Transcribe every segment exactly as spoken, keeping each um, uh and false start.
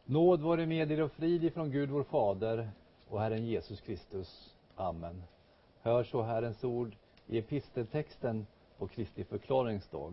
Nåd vare med er och frid ifrån Gud vår Fader och Herren Jesus Kristus. Amen. Hör så Herrens ord i episteltexten på Kristi förklaringsdag.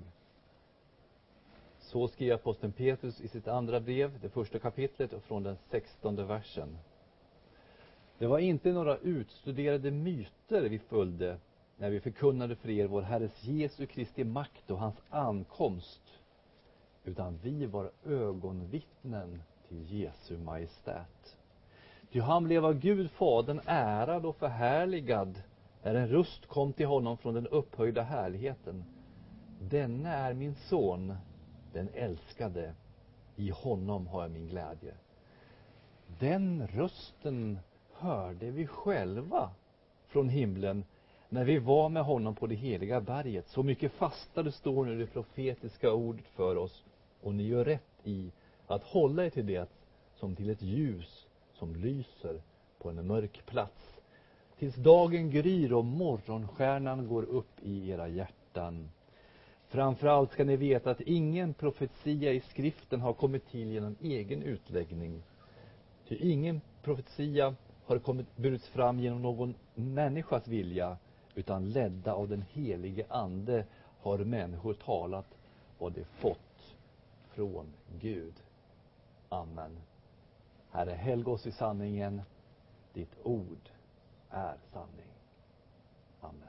Så skrev aposteln Petrus i sitt andra brev, det första kapitlet och från den sextonde versen. Det var inte några utstuderade myter vi följde när vi förkunnade för er vår Herres Jesu Kristi makt och hans ankomst, utan vi var ögonvittnen till Jesu majestät. Ty han blev av Gud Fadern ärad och förhärligad när en röst kom till honom från den upphöjda härligheten. Denne är min son, den älskade. I honom har jag min glädje. Den rösten hörde vi själva från himlen när vi var med honom på det heliga berget. Så mycket fastare står nu det profetiska ordet för oss, och ni gör rätt i att hålla er till det som till ett ljus som lyser på en mörk plats, tills dagen gryr och morgonstjärnan går upp i era hjärtan. Framförallt ska ni veta att ingen profetia i skriften har kommit till genom egen utläggning. Ty ingen profetia har kommit burits fram genom någon människas vilja, utan ledda av den helige ande har människor talat vad de fått från Gud. Amen. Herre, helg oss i sanningen. Ditt ord är sanning. Amen.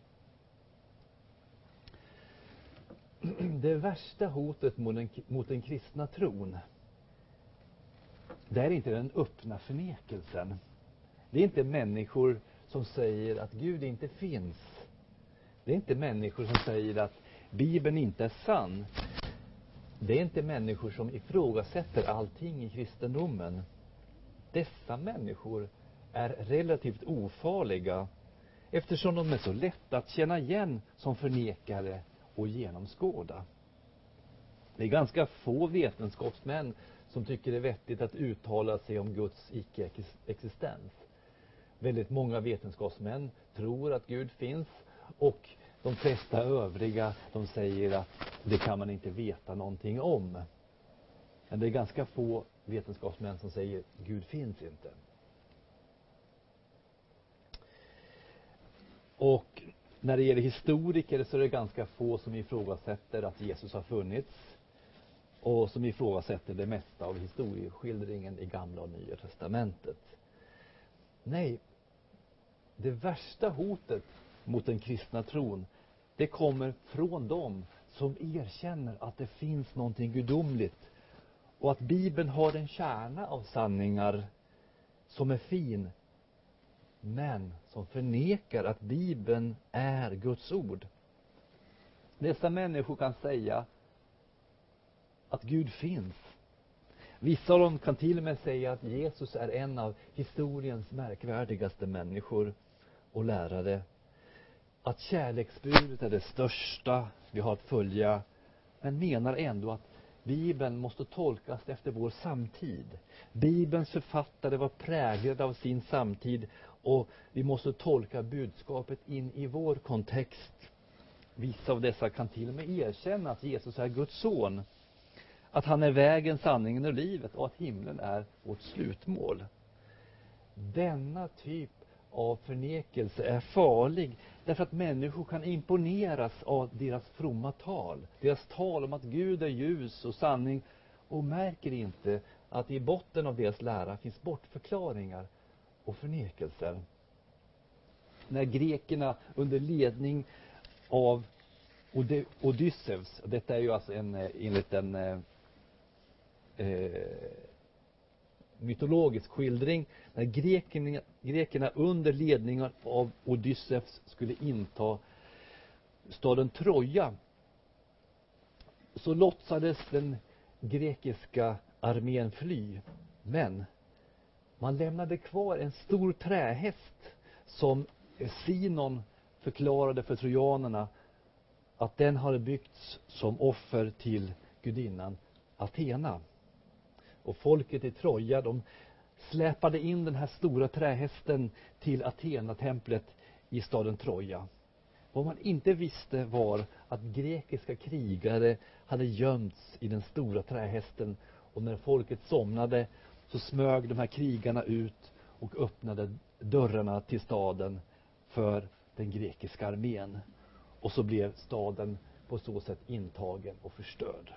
Det värsta hotet mot den, mot den kristna tron, det är inte den öppna förnekelsen. Det är inte människor som säger att Gud inte finns. Det är inte människor som säger att Bibeln inte är sann. Det är inte människor som ifrågasätter allting i kristendomen. Dessa människor är relativt ofarliga, eftersom de är så lätta att känna igen som förnekare och genomskåda. Det är ganska få vetenskapsmän som tycker det är vettigt att uttala sig om Guds icke-existens. Väldigt många vetenskapsmän tror att Gud finns, och de flesta övriga, de säger att det kan man inte veta någonting om. Men det är ganska få vetenskapsmän som säger att Gud finns inte. Och när det gäller historiker så är det ganska få som ifrågasätter att Jesus har funnits, och som ifrågasätter det mesta av historieskildringen i Gamla och Nya testamentet. Nej, det värsta hotet mot den kristna tron, det kommer från dem som erkänner att det finns någonting gudomligt, och att Bibeln har en kärna av sanningar som är fin, men som förnekar att Bibeln är Guds ord. Dessa människor kan säga att Gud finns. Vissa av dem kan till och med säga att Jesus är en av historiens märkvärdigaste människor och lärare. Att kärleksbudet är det största vi har att följa, men menar ändå att Bibeln måste tolkas efter vår samtid. Bibelns författare var präglade av sin samtid, och vi måste tolka budskapet in i vår kontext. Vissa av dessa kan till och med erkänna att Jesus är Guds son, att han är vägen, sanningen och livet, och att himlen är vårt slutmål. Denna typ av förnekelse är farlig, därför att människor kan imponeras av deras fromma tal. Deras tal om att Gud är ljus och sanning, och märker inte att i botten av deras lära finns bortförklaringar och förnekelser. När grekerna under ledning av Odysseus, detta är ju alltså en, enligt en eh, mytologisk skildring, när grekerna, grekerna under ledning av Odysseus skulle inta staden Troja, så låtsades den grekiska armén fly, men man lämnade kvar en stor trähäst som Sinon förklarade för trojanerna att den hade byggts som offer till gudinnan Athena. Och folket i Troja, de släpade in den här stora trähästen till Athena-templet i staden Troja. Vad man inte visste var att grekiska krigare hade gömts i den stora trähästen, och när folket somnade så smög de här krigarna ut och öppnade dörrarna till staden för den grekiska armén. Och så blev staden på så sätt intagen och förstörd.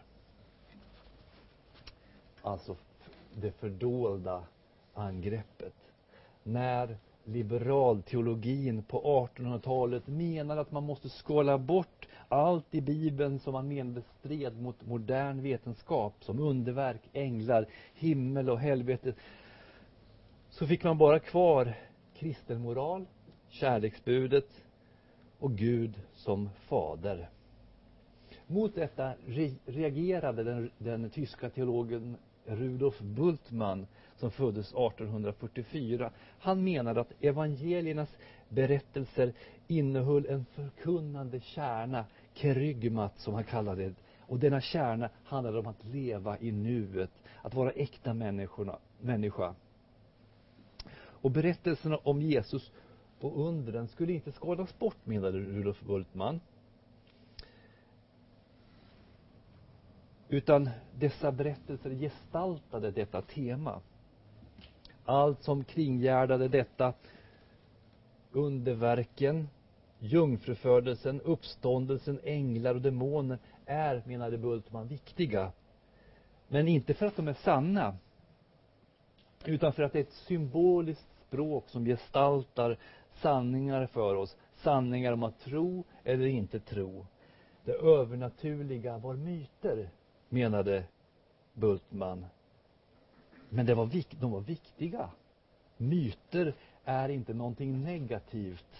Alltså det fördolda angreppet. När liberalteologin på artonhundratalet menar att man måste skala bort allt i Bibeln som man menade stred mot modern vetenskap, som underverk, änglar, himmel och helvete, så fick man bara kvar kristen moral, kärleksbudet och Gud som fader. Mot detta re- reagerade den, den tyska teologen Rudolf Bultmann, som föddes artonhundrafyrtiofyra. Han menade att evangeliernas berättelser innehöll en förkunnande kärna, kerygmat som han kallade det. Och denna kärna handlade om att leva i nuet, att vara äkta människorna, människa. Och berättelserna om Jesus och undren skulle inte skalas bort, menade Rudolf Bultmann. Utan dessa berättelser gestaltade detta tema. Allt som kringgärdade detta, underverken, jungfrufödelsen, uppståndelsen, änglar och demoner, är, menade Bultmann, viktiga. Men inte för att de är sanna, utan för att det är ett symboliskt språk som gestaltar sanningar för oss. Sanningar om att tro eller inte tro. Det övernaturliga var myter, menade Bultmann. Men det var vik- de var viktiga. Myter är inte någonting negativt,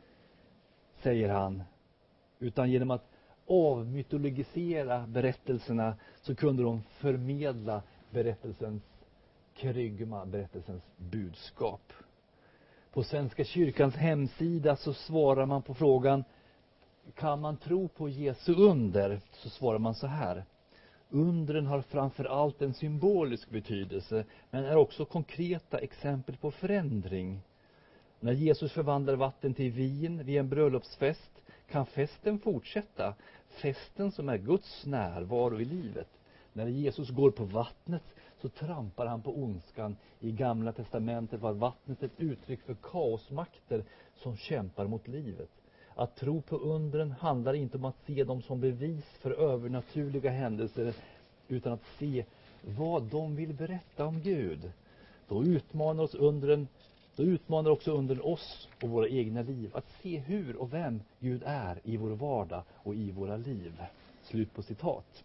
säger han. Utan genom att avmytologisera berättelserna så kunde de förmedla berättelsens kerygma, berättelsens budskap. På Svenska kyrkans hemsida så svarar man på frågan: kan man tro på Jesu under? Så svarar man så här: undren har framför allt en symbolisk betydelse, men är också konkreta exempel på förändring. När Jesus förvandlar vatten till vin vid en bröllopsfest kan festen fortsätta. Festen som är Guds närvaro i livet. När Jesus går på vattnet så trampar han på ondskan. I Gamla testamentet var vattnet ett uttryck för kaosmakter som kämpar mot livet. Att tro på undren handlar inte om att se dem som bevis för övernaturliga händelser, utan att se vad de vill berätta om Gud. Då utmanar oss undren, då utmanar också undren oss och våra egna liv att se hur och vem Gud är i vår vardag och i våra liv. Slut på citat.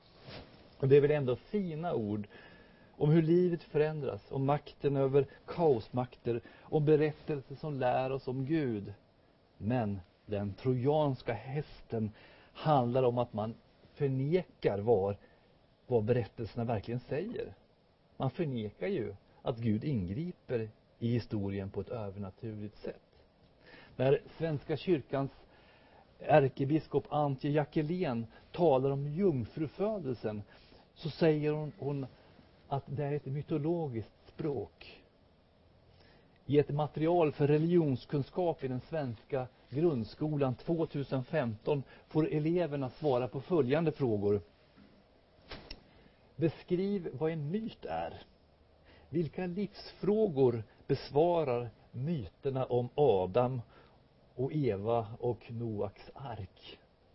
Och det är väl ändå fina ord om hur livet förändras, om makten över kaosmakter, om berättelser som lär oss om Gud. Men den trojanska hästen handlar om att man förnekar var, vad berättelserna verkligen säger. Man förnekar ju att Gud ingriper i historien på ett övernaturligt sätt. När Svenska kyrkans ärkebiskop Antje Jackelén talar om jungfrufödelsen så säger hon, hon att det är ett mytologiskt språk. I ett material för religionskunskap i den svenska grundskolan tjugohundrafemton får eleverna svara på följande frågor. Beskriv vad en myt är. Vilka livsfrågor besvarar myterna om Adam och Eva och Noaks ark?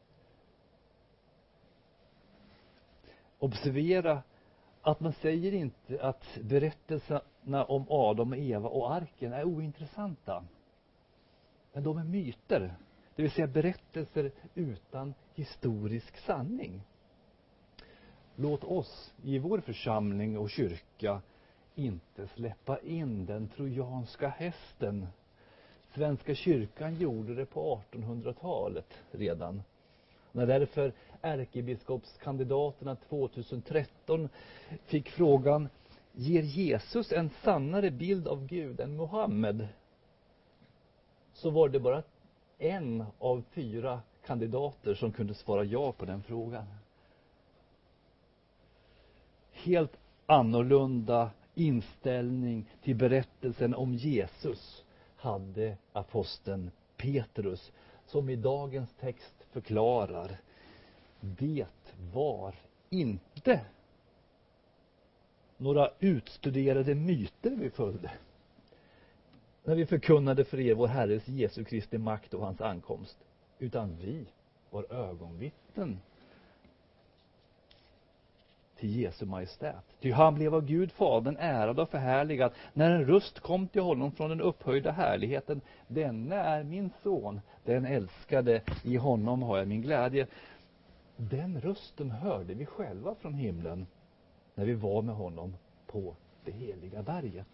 Observera att man säger inte att berättelserna om Adam och Eva och arken är ointressanta. Men de är myter, det vill säga berättelser utan historisk sanning. Låt oss i vår församling och kyrka inte släppa in den trojanska hästen. Svenska kyrkan gjorde det på artonhundratalet redan. När därför ärkebiskopskandidaterna tjugotretton fick frågan: ger Jesus en sannare bild av Gud än Mohammed? Så var det bara en av fyra kandidater som kunde svara ja på den frågan. Helt annorlunda inställning till berättelsen om Jesus hade aposteln Petrus. som i dagens text förklarar, det var inte några utstuderade myter vi följde när vi förkunnade för er vår Herres Jesu Kristi makt och hans ankomst, utan vi var ögonvittnen till Jesu majestät. Ty han blev av Gud Fadern ärad och förhärligad när en röst kom till honom från den upphöjda härligheten. Denne är min son, den älskade, i honom har jag min glädje. Den rösten hörde vi själva från himlen när vi var med honom på det heliga berget.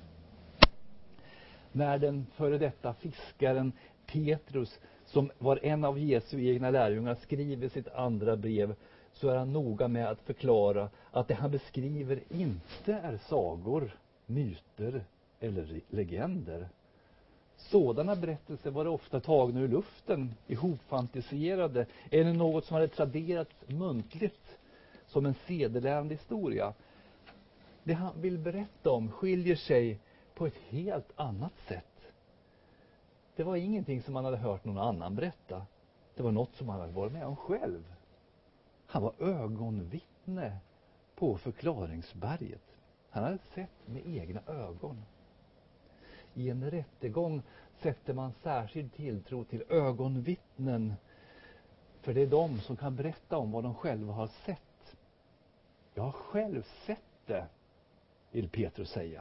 När den före detta fiskaren Petrus, som var en av Jesu egna lärjungar, skriver sitt andra brev, så är han noga med att förklara att det han beskriver inte är sagor, myter eller legender. Sådana berättelser var ofta tagna ur luften, ihopfantiserade, eller något som hade traderats muntligt som en sedelärande historia. Det han vill berätta om skiljer sig på ett helt annat sätt. Det var ingenting som han hade hört någon annan berätta. Det var något som han hade varit med om själv. Han var ögonvittne på förklaringsberget. Han hade sett med egna ögon. I en rättegång sätter man särskild tilltro till ögonvittnen, för det är de som kan berätta om vad de själva har sett. Jag har själv sett det, vill Petrus säga.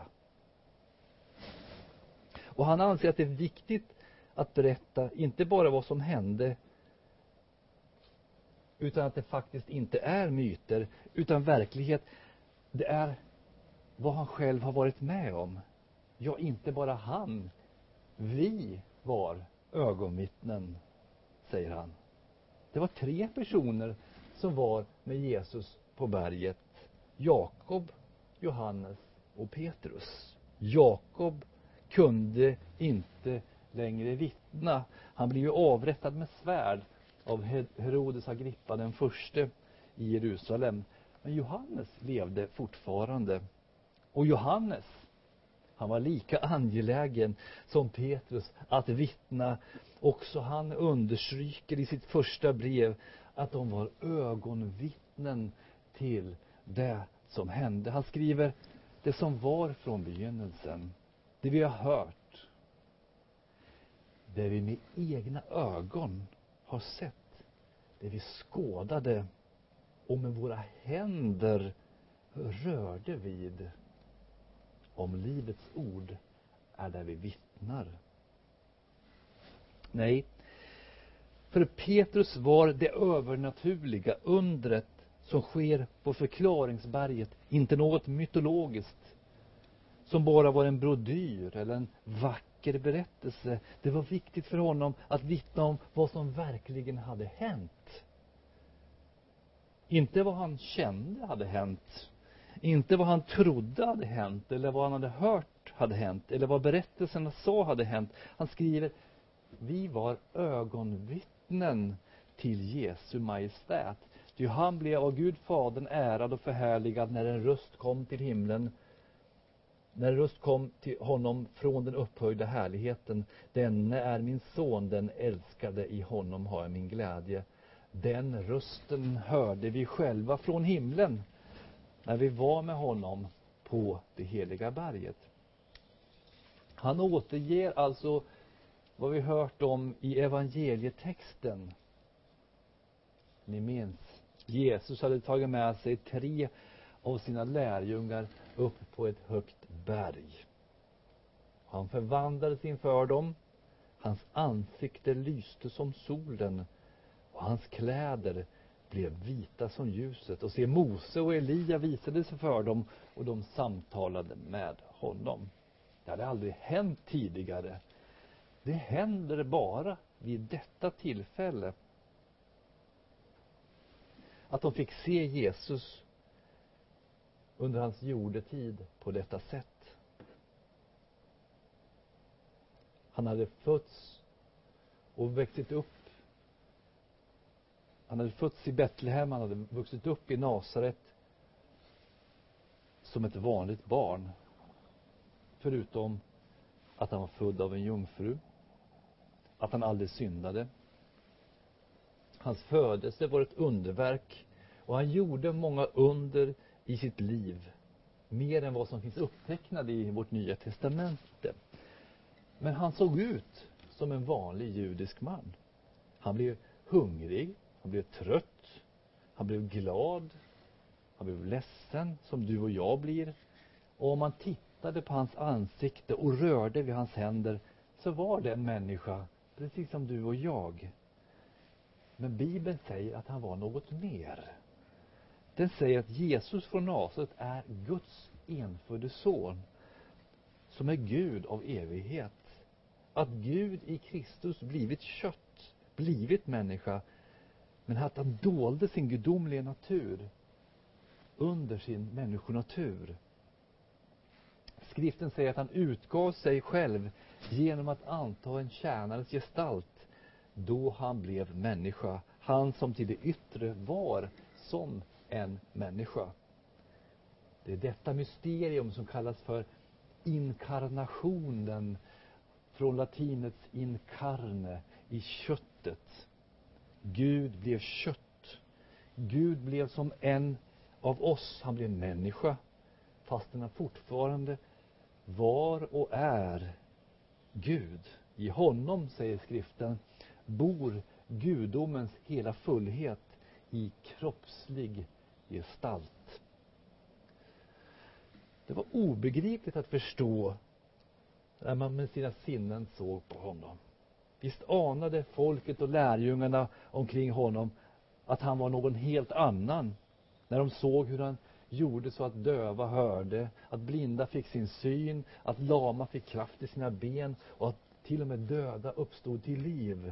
Och han anser att det är viktigt att berätta inte bara vad som hände, utan att det faktiskt inte är myter, utan verklighet. Det är vad han själv har varit med om. Ja, inte bara han. Vi var ögonvittnen, säger han. Det var tre personer som var med Jesus på berget. Jakob, Johannes och Petrus. Jakob kunde inte längre vittna. Han blev ju avrättad med svärd av Herodes Agrippa den förste i Jerusalem. Men Johannes levde fortfarande. Och Johannes, han var lika angelägen som Petrus att vittna. Också han understryker i sitt första brev att de var ögonvittnen till det som hände. Han skriver det som var från begynnelsen, det vi har hört, det vi med egna ögon har sett, det vi skådade och med våra händer rörde vid. Om livets ord är där vi vittnar. Nej, för Petrus var det övernaturliga undret som sker på förklaringsberget inte något mytologiskt som bara var en brodyr eller en vacker berättelse. Det var viktigt för honom att vittna om vad som verkligen hade hänt. Inte vad han kände hade hänt. Inte vad han trodde hade hänt, eller vad han hade hört hade hänt, eller vad berättelserna sa hade hänt. Han skriver, vi var ögonvittnen till Jesu majestät. Ty han blev av Gud Fadern ärad och förhärligad när en röst kom till himlen. När en röst kom till honom från den upphöjda härligheten. Denne är min son, den älskade, i honom har jag min glädje. Den rösten hörde vi själva från himlen när vi var med honom på det heliga berget. Han återger alltså vad vi hört om i evangelietexten. Ni minns, Jesus hade tagit med sig tre av sina lärjungar upp på ett högt berg. Han förvandlades inför dem. Hans ansikte lyste som solen och hans kläder blev vita som ljuset. Och se, Mose och Elia visade sig för dem och de samtalade med honom. Det hade aldrig hänt tidigare. Det händer bara vid detta tillfälle. Att de fick se Jesus under hans jordetid på detta sätt. Han hade fötts och växt upp. Han hade fötts i Betlehem, han hade vuxit upp i Nasaret som ett vanligt barn. Förutom att han var född av en jungfru. Att han aldrig syndade. Hans födelse var ett underverk och han gjorde många under i sitt liv. Mer än vad som finns upptecknat i vårt nya testamente. Men han såg ut som en vanlig judisk man. Han blev hungrig, han blev trött, han blev glad, han blev ledsen som du och jag blir. Och om man tittade på hans ansikte och rörde vid hans händer så var det en människa precis som du och jag. Men Bibeln säger att han var något mer. Den säger att Jesus från Nasaret är Guds enfödde son som är Gud av evighet. Att Gud i Kristus blivit kött, blivit människa, men att han dolde sin gudomliga natur under sin människonatur. Skriften säger att han utgav sig själv genom att anta en tjänares gestalt då han blev människa. Han som till det yttre var som en människa. Det är detta mysterium som kallas för inkarnationen, från latinets incarne, i köttet. Gud blev kött. Gud blev som en av oss. Han blev människa, fastän han fortfarande var och är Gud. I honom, säger skriften, bor gudomens hela fullhet i kroppslig gestalt. Det var obegripligt att förstå när man med sina sinnen såg på honom. Visst anade folket och lärjungarna omkring honom att han var någon helt annan. När de såg hur han gjorde så att döva hörde, att blinda fick sin syn, att lama fick kraft i sina ben och att till och med döda uppstod till liv.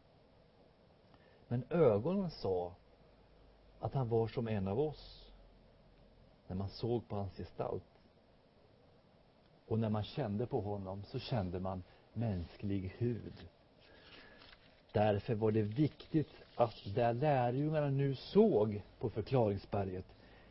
Men ögonen sa att han var som en av oss när man såg på hans gestalt. Och när man kände på honom så kände man mänsklig hud. Därför var det viktigt att där lärjungarna nu såg på förklaringsberget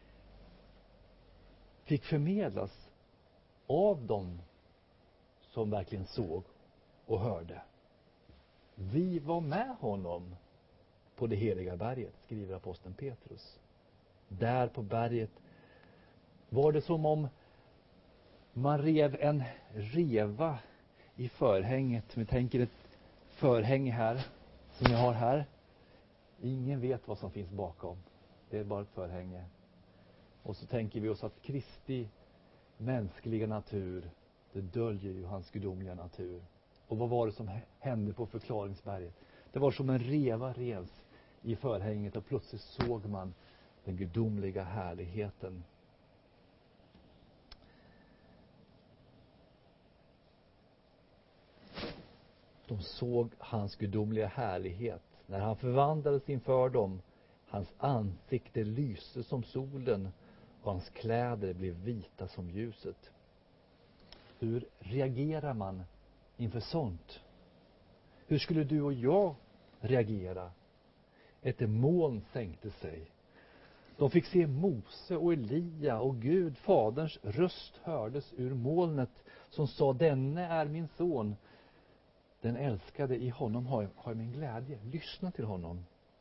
fick förmedlas av dem som verkligen såg och hörde. Vi var med honom på det heliga berget, skriver aposteln Petrus. Där på berget var det som om man rev en reva i förhänget. Vi tänker ett förhänge här som jag har här. Ingen vet vad som finns bakom. Det är bara ett förhänge. Och så tänker vi oss att Kristi mänskliga natur, det döljer ju hans gudomliga natur. Och vad var det som hände på förklaringsberget? Det var som en reva revs i förhänget och plötsligt såg man den gudomliga härligheten. De såg hans gudomliga härlighet när han förvandlades inför dem. Hans ansikte lyste som solen och hans kläder blev vita som ljuset. Hur reagerar man inför sånt? Hur skulle du och jag reagera? Ett moln sänkte sig. De fick se Mose och Elia och Gud, faderns röst hördes ur molnet som sa: denne är min son, den älskade, i honom har jag, har jag min glädje. Lyssna till honom.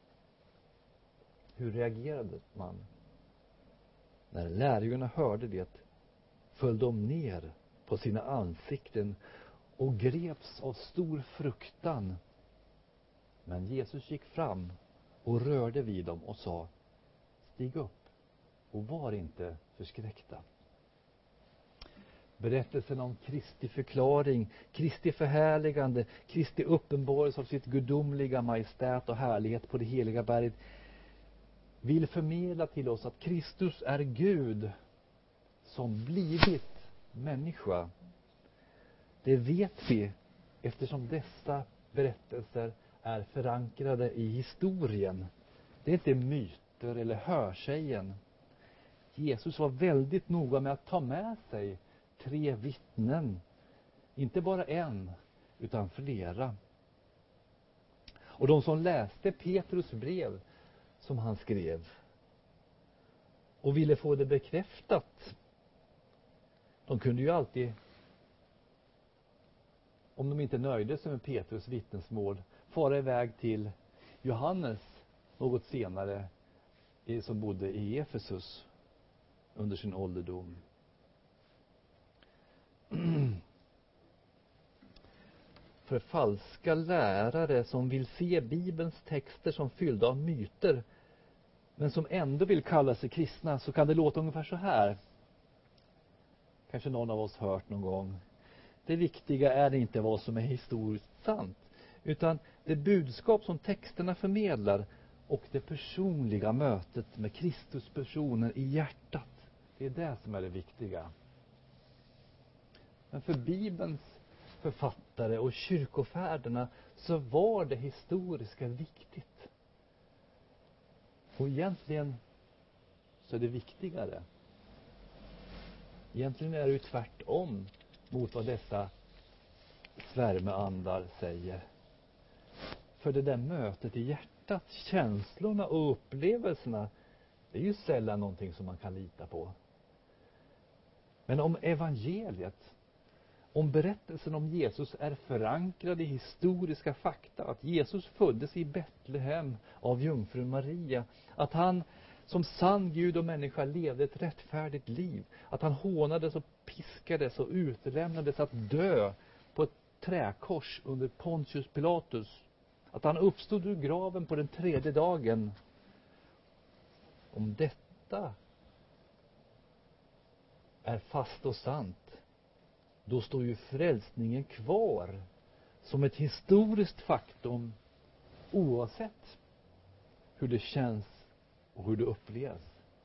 Hur reagerade man? När lärjungarna hörde det föll de ner på sina ansikten och greps av stor fruktan. Men Jesus gick fram och rörde vid dem och sa: stig upp och var inte förskräckta. Berättelsen om Kristi förklaring, Kristi förhärligande, Kristi uppenbarelse av sitt gudomliga majestät och härlighet på det heliga berget vill förmedla till oss att Kristus är Gud som blivit människa. Det vet vi eftersom dessa berättelser är förankrade i historien. Det är inte myter eller hörsägen. Jesus var väldigt noga med att ta med sig tre vittnen. Inte bara en, utan flera. Och de som läste Petrus brev som han skrev och ville få det bekräftat, de kunde ju alltid, om de inte nöjde sig med Petrus vittnesmål, fara iväg till Johannes något senare som bodde i Efesus under sin ålderdom. För falska lärare som vill se Bibelns texter som fyllda av myter, men som ändå vill kalla sig kristna, så kan det låta ungefär så här. Kanske någon av oss hört någon gång. Det viktiga är inte vad som är historiskt sant, utan det budskap som texterna förmedlar och det personliga mötet med Kristus personen i hjärtat. Det är det som är det viktiga. Men för Bibelns författare och kyrkofäderna så var det historiska viktigt. Och egentligen så är det viktigare. Egentligen är det ju tvärtom mot vad dessa svärmeandar säger. För det där mötet i hjärtat, känslorna och upplevelserna, det är ju sällan någonting som man kan lita på. Men om evangeliet, om berättelsen om Jesus är förankrad i historiska fakta, att Jesus föddes i Betlehem av jungfrun Maria, att han som sann Gud och människa levde ett rättfärdigt liv, att han hånades och piskades och utlämnades att dö på ett träkors under Pontius Pilatus, att han uppstod ur graven på den tredje dagen. Om detta är fast och sant, då står ju frälsningen kvar som ett historiskt faktum, oavsett hur det känns och hur det upplevs.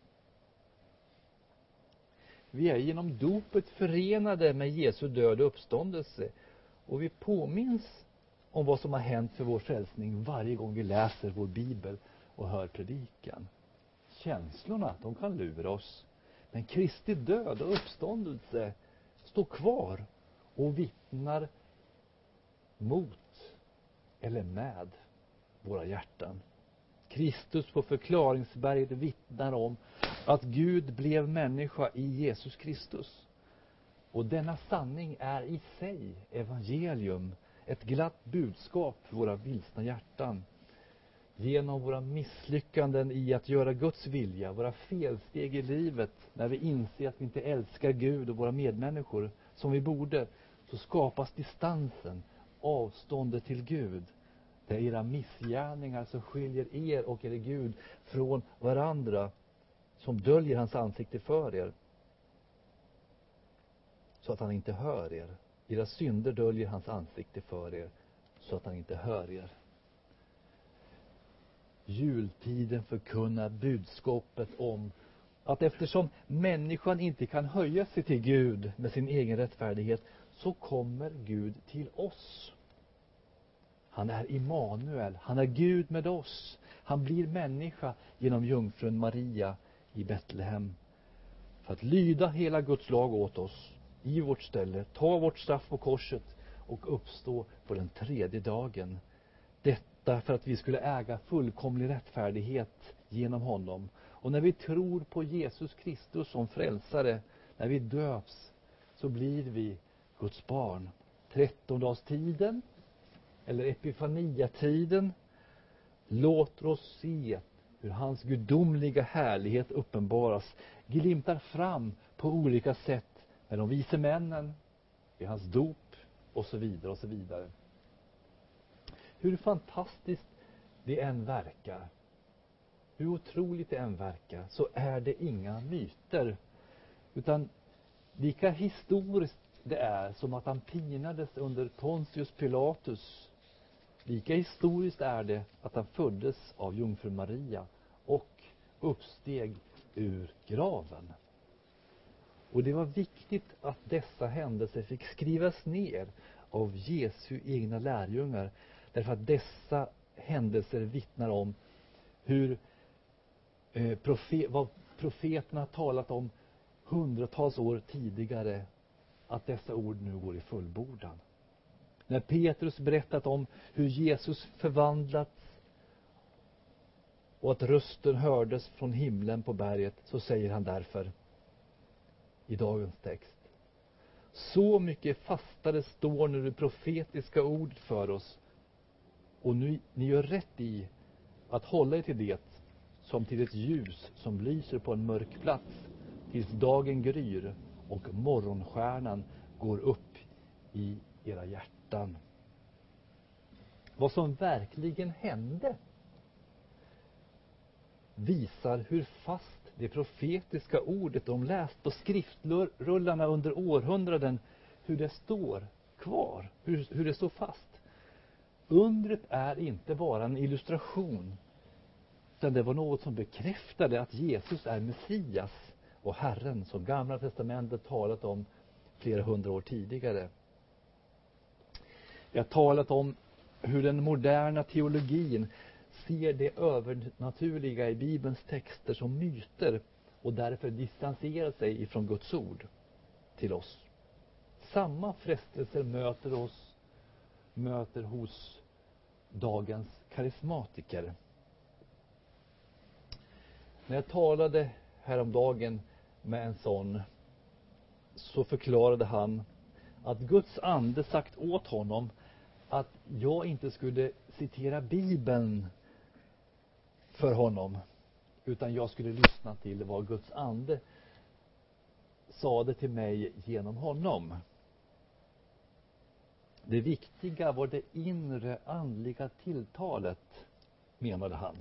Vi är genom dopet förenade med Jesu död och uppståndelse, och vi påminns om vad som har hänt för vår frälsning varje gång vi läser vår bibel och hör predikan. Känslorna, de kan lura oss, men Kristi död och uppståndelse står kvar och vittnar mot eller med våra hjärtan. Kristus på förklaringsberget vittnar om att Gud blev människa i Jesus Kristus. Och denna sanning är i sig evangelium, ett glatt budskap för våra vilsna hjärtan. Genom våra misslyckanden i att göra Guds vilja, våra felsteg i livet, när vi inser att vi inte älskar Gud och våra medmänniskor som vi borde, så skapas distansen, avståndet till Gud. Det är era missgärningar som skiljer er och er Gud från varandra, som döljer hans ansikte för er, så att han inte hör er. Era synder döljer hans ansikte för er, så att han inte hör er. Jultiden förkunnar budskapet om att eftersom människan inte kan höja sig till Gud med sin egen rättfärdighet, så kommer Gud till oss. Han är Immanuel, han är Gud med oss. Han blir människa genom jungfrun Maria i Betlehem, för att lyda hela Guds lag åt oss i vårt ställe, ta vårt straff på korset och uppstå på den tredje dagen. Detta för att vi skulle äga fullkomlig rättfärdighet genom honom. Och när vi tror på Jesus Kristus som frälsare, när vi döps, så blir vi Guds barn. Trettondagstiden eller epifaniatiden låter oss se hur hans gudomliga härlighet uppenbaras, glimtar fram på olika sätt med de vise männen, i hans dop och så vidare och så vidare. Hur fantastiskt det än verkar, hur otroligt det än verkar, så är det inga myter, utan lika historiskt det är som att han pinades under Pontius Pilatus, lika historiskt är det att han föddes av jungfru Maria och uppsteg ur graven. Och det var viktigt att dessa händelser fick skrivas ner av Jesu egna lärjungar, därför att dessa händelser vittnar om hur eh, profe- vad profeterna talat om hundratals år tidigare, att dessa ord nu går i fullbordan. När Petrus berättat om hur Jesus förvandlats och att rösten hördes från himlen på berget, så säger han därför i dagens text: så mycket fastare står nu det profetiska ordet för oss, och nu, ni gör rätt i att hålla er till det som till ett ljus som lyser på en mörk plats, tills dagen gryr och morgonstjärnan går upp i era hjärtan. Vad som verkligen hände visar hur fast det profetiska ordet de läst på skriftrullarna under århundraden, hur det står kvar, hur, hur det står fast. Undret är inte bara en illustration, utan det var något som bekräftade att Jesus är Messias och Herren, som Gamla testamentet talat om flera hundra år tidigare. Jag har talat om hur den moderna teologin ser det övernaturliga i Bibelns texter som myter och därför distanserar sig ifrån Guds ord till oss. Samma frestelser möter oss möter hos dagens karismatiker. När jag talade häromdagen med en sån, så förklarade han att Guds ande sagt åt honom att jag inte skulle citera Bibeln för honom, utan jag skulle lyssna till vad Guds ande sade till mig genom honom. Det viktiga var det inre andliga tilltalet, menade han.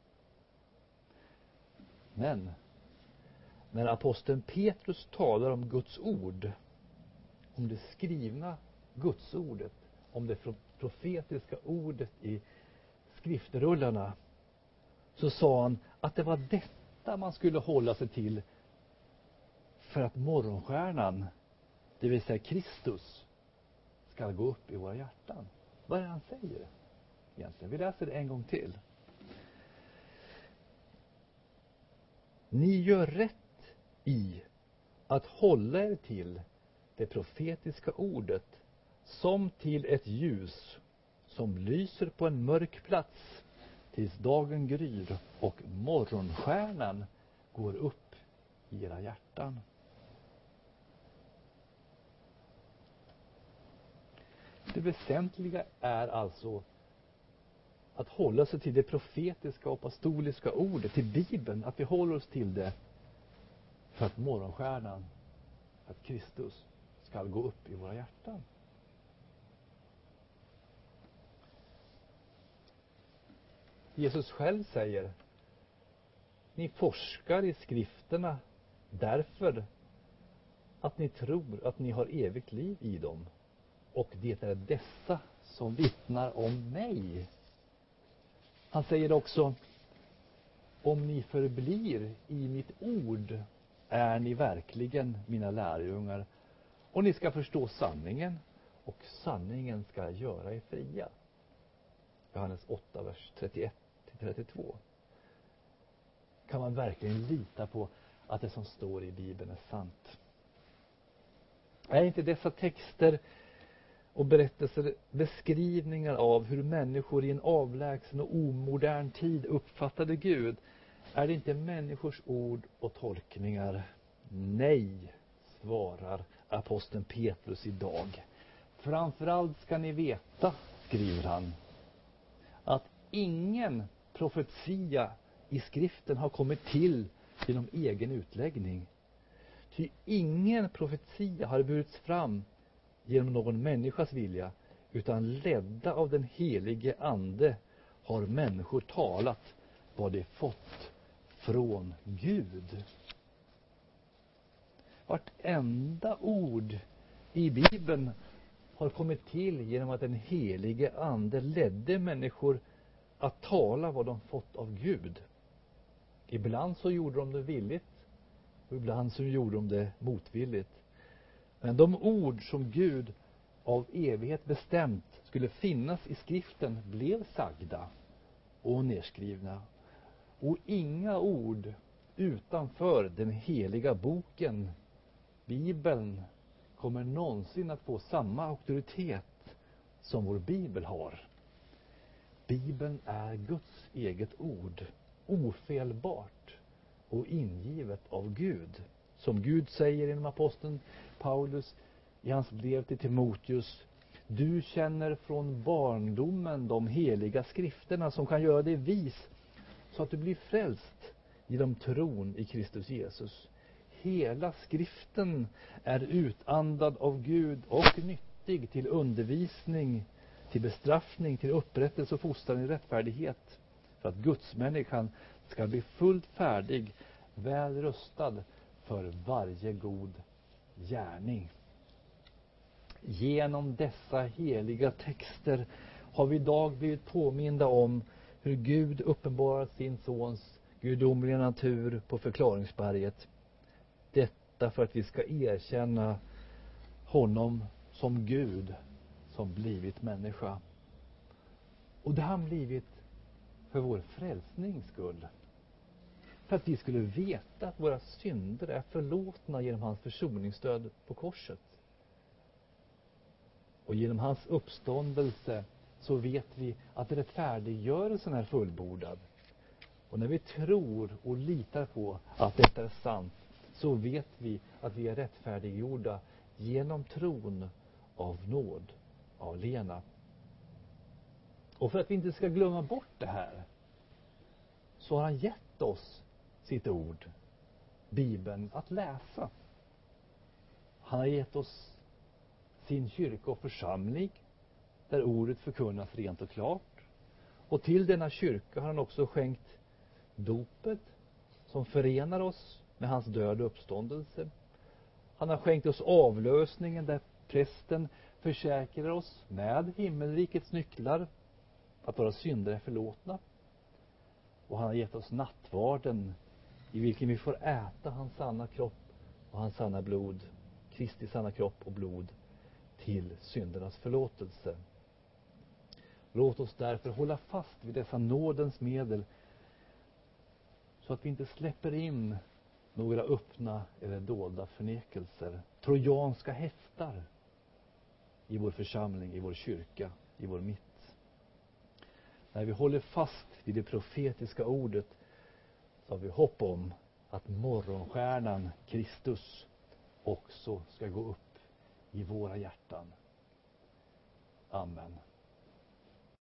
Men när aposteln Petrus talar om Guds ord, om det skrivna Guds ordet, om det profetiska ordet i skriftrullarna, så sa han att det var detta man skulle hålla sig till för att morgonstjärnan, det vill säga Kristus, ska gå upp i våra hjärtan. Vad är det han säger egentligen? Vi läser det en gång till. Ni gör rätt i att hålla er till det profetiska ordet som till ett ljus som lyser på en mörk plats tills dagen gryr och morgonstjärnan går upp i era hjärtan. Det väsentliga är alltså att hålla sig till det profetiska och apostoliska ordet, till Bibeln, att vi håller oss till det för att morgonstjärnan, att Kristus ska gå upp i våra hjärtan. Jesus själv säger: ni forskar i skrifterna därför att ni tror att ni har evigt liv i dem, och det är dessa som vittnar om mig. Han säger också: om ni förblir i mitt ord är ni verkligen mina lärjungar, och ni ska förstå sanningen, och sanningen ska göra er fria. Johannes åtta, vers trettioett till trettiotvå. Kan man verkligen lita på att det som står i Bibeln är sant? Är inte dessa texter och berättelser beskrivningar av hur människor i en avlägsen och omodern tid uppfattade Gud? Är det inte människors ord och tolkningar? Nej, svarar aposteln Petrus idag. Framförallt ska ni veta, skriver han, att ingen profetia i skriften har kommit till genom egen utläggning. Ty ingen profetia har burits fram genom någon människas vilja, utan ledda av den helige ande har människor talat vad de fått från Gud. Vartenda ord i Bibeln har kommit till genom att den helige ande ledde människor att tala vad de fått av Gud. Ibland så gjorde de det villigt, och ibland så gjorde de det motvilligt. Men de ord som Gud av evighet bestämt skulle finnas i skriften blev sagda och nedskrivna. Och inga ord utanför den heliga boken, Bibeln, kommer någonsin att få samma auktoritet som vår Bibel har. Bibeln är Guds eget ord, ofelbart och ingivet av Gud. Som Gud säger genom aposteln Paulus i hans brev till Timoteus: du känner från barndomen de heliga skrifterna som kan göra dig vis så att du blir frälst genom tron i Kristus Jesus. Hela skriften är utandad av Gud och nyttig till undervisning, till bestraffning, till upprättelse och fostran i rättfärdighet, för att gudsmänniskan ska bli fullt färdig, väl rustad för varje god gärning. Genom dessa heliga texter har vi idag blivit påminda om hur Gud uppenbarar sin sons gudomliga natur på förklaringsberget. Detta för att vi ska erkänna honom som Gud som blivit människa. Och det har han blivit för vår frälsnings skull. För att vi skulle veta att våra synder är förlåtna genom hans försoningsdöd på korset. Och genom hans uppståndelse så vet vi att rättfärdiggörelsen är fullbordad. Och när vi tror och litar på att detta är sant, så vet vi att vi är rättfärdiggjorda genom tron av nåd, av Lena. Och för att vi inte ska glömma bort det här, så har han gett oss sitt ord, Bibeln, att läsa. Han har gett oss sin kyrka och församling, där ordet förkunnas rent och klart. Och till denna kyrka har han också skänkt dopet, som förenar oss med hans död och uppståndelse. Han har skänkt oss avlösningen, där prästen försäkrar oss med himmelrikets nycklar att våra synder är förlåtna. Och han har gett oss nattvarden, i vilken vi får äta hans sanna kropp och hans sanna blod, Kristi sanna kropp och blod, till syndernas förlåtelse. Låt oss därför hålla fast vid dessa nådens medel, så att vi inte släpper in några öppna eller dolda förnekelser, trojanska hästar i vår församling, i vår kyrka, i vår mitt. När vi håller fast vid det profetiska ordet, så har vi hopp om att morgonstjärnan Kristus också ska gå upp i våra hjärtan. Amen.